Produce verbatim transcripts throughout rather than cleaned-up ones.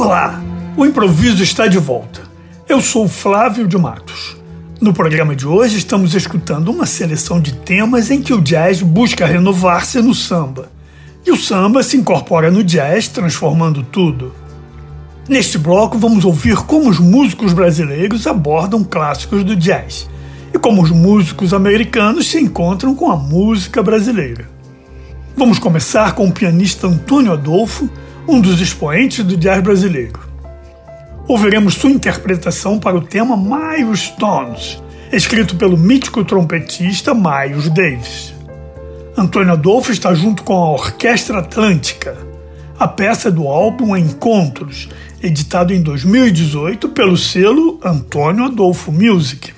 Olá, o improviso está de volta. Eu sou Flávio de Matos. No programa de hoje estamos escutando uma seleção de temas em que o jazz busca renovar-se no samba. E o samba se incorpora no jazz, transformando tudo. Neste bloco vamos ouvir como os músicos brasileiros abordam clássicos do jazz e como os músicos americanos se encontram com a música brasileira. Vamos começar com o pianista Antônio Adolfo, um dos expoentes do jazz brasileiro. Ouviremos sua interpretação para o tema Milestones, escrito pelo mítico trompetista Miles Davis. Antônio Adolfo está junto com a Orquestra Atlântica. A peça é do álbum Encontros, editado em dois mil e dezoito pelo selo Antônio Adolfo Music.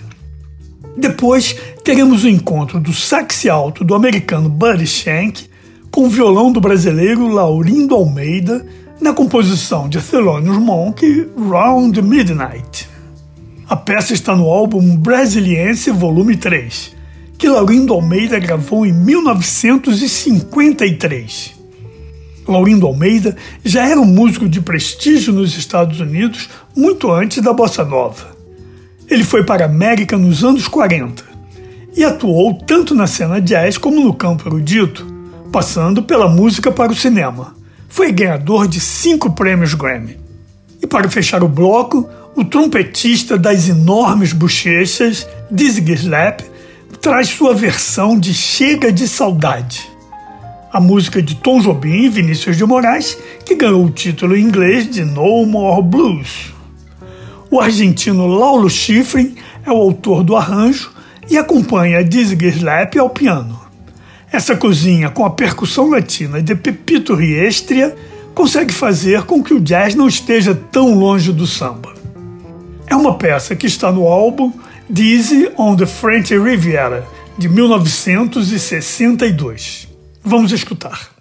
Depois, teremos o encontro do sax alto do americano Buddy Shank com o violão do brasileiro Laurindo Almeida na composição de Thelonious Monk, Round Midnight. A peça está no álbum Brasiliense Volume três, que Laurindo Almeida gravou em mil novecentos e cinquenta e três. Laurindo Almeida já era um músico de prestígio nos Estados Unidos muito antes da bossa nova. Ele foi para a América nos anos quarenta e atuou tanto na cena jazz como no campo erudito, passando pela música para o cinema. Foi ganhador de cinco prêmios Grammy. E para fechar o bloco, o trompetista das enormes bochechas, Dizzy Gillespie, traz sua versão de Chega de Saudade. A música de Tom Jobim e Vinícius de Moraes, que ganhou o título em inglês de No More Blues. O argentino Laulo Schifrin é o autor do arranjo e acompanha Dizzy Gillespie ao piano. Essa cozinha com a percussão latina de Pepito Riestria consegue fazer com que o jazz não esteja tão longe do samba. É uma peça que está no álbum Dizzy on the French Riviera, de mil novecentos e sessenta e dois. Vamos escutar.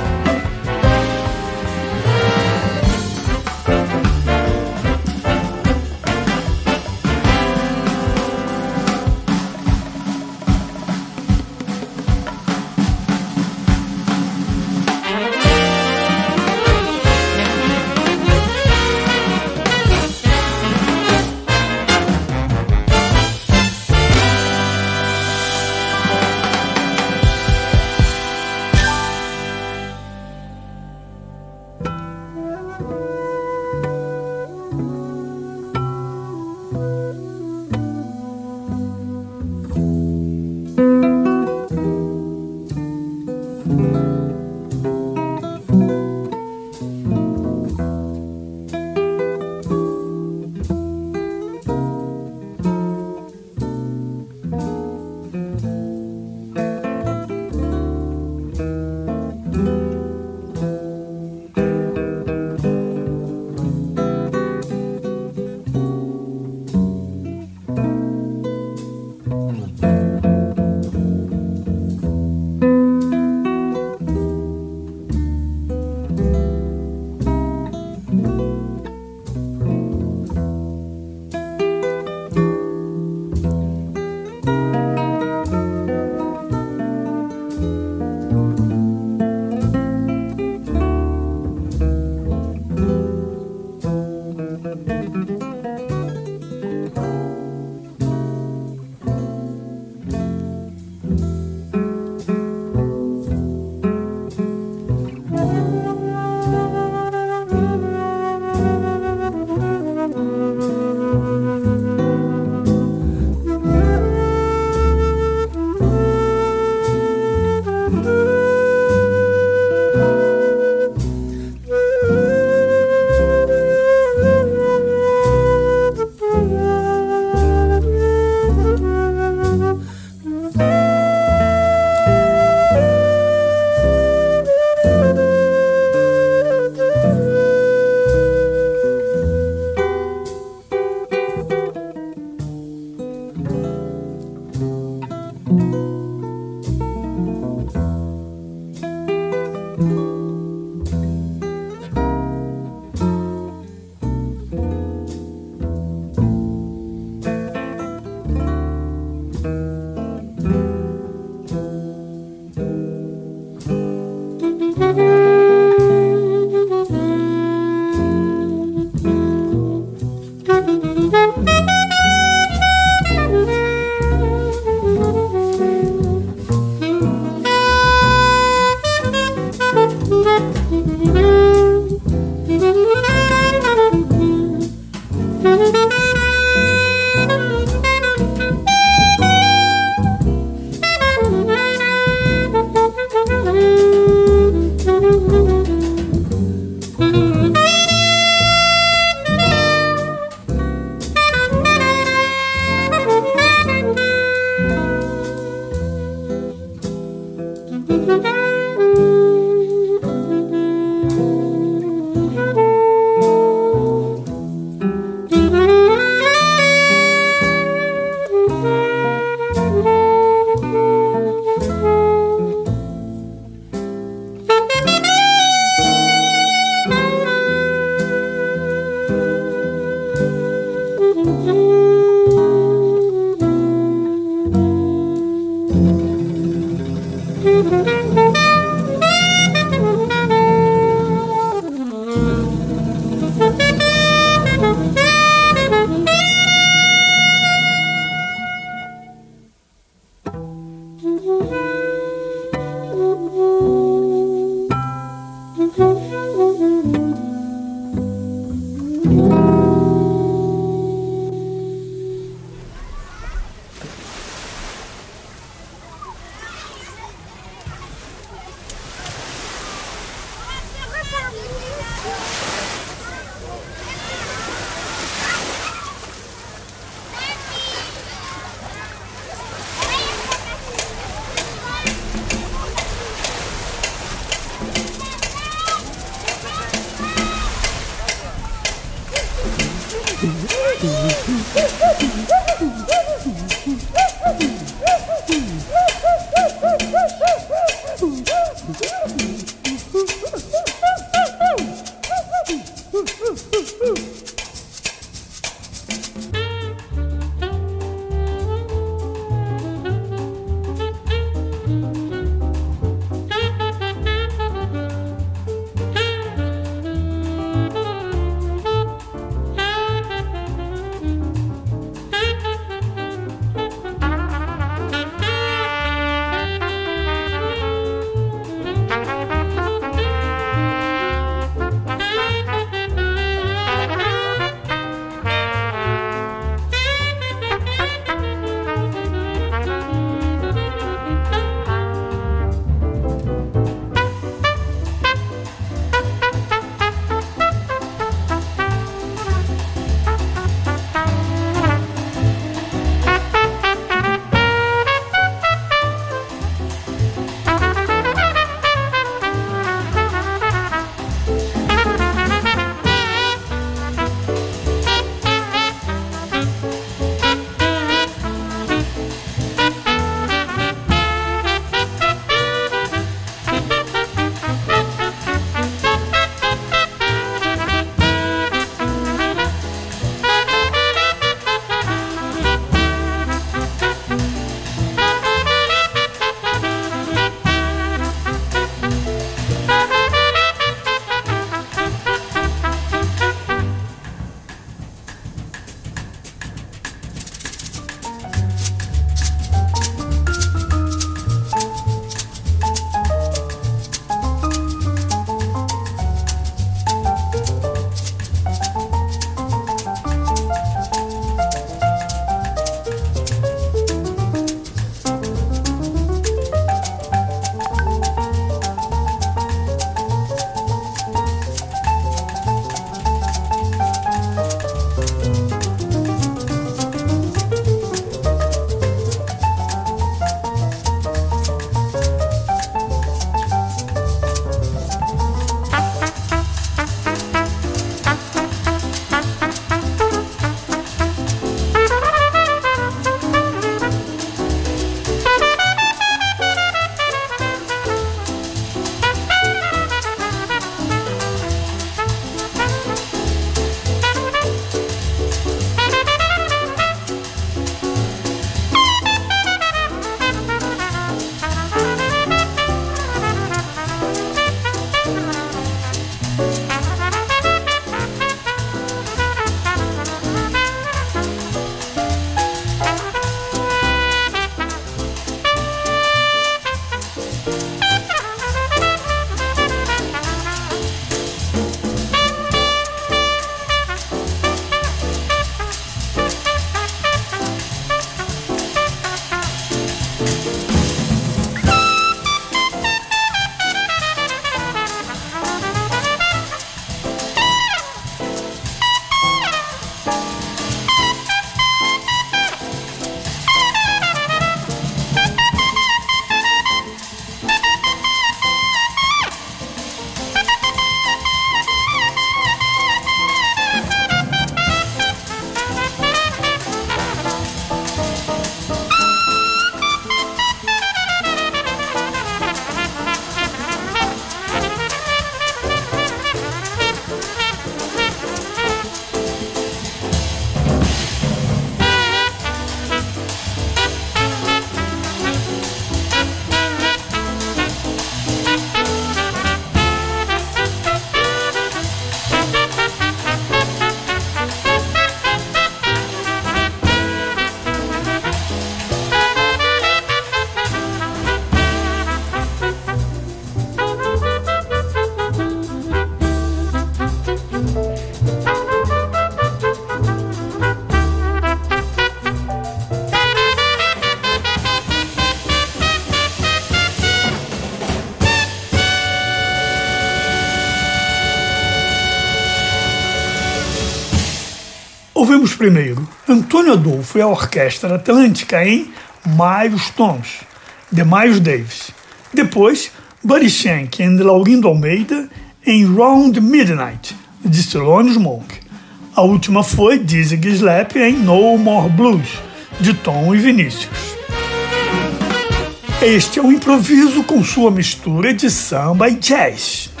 Ouvimos primeiro Antônio Adolfo e a Orquestra Atlântica em Milestones, de Miles Davis. Depois, Buddy Shank e Laurindo Almeida em Round Midnight, de Thelonious Monk. A última foi Dizzy Gillespie em No More Blues, de Tom e Vinícius. Este é um improviso com sua mistura de samba e jazz.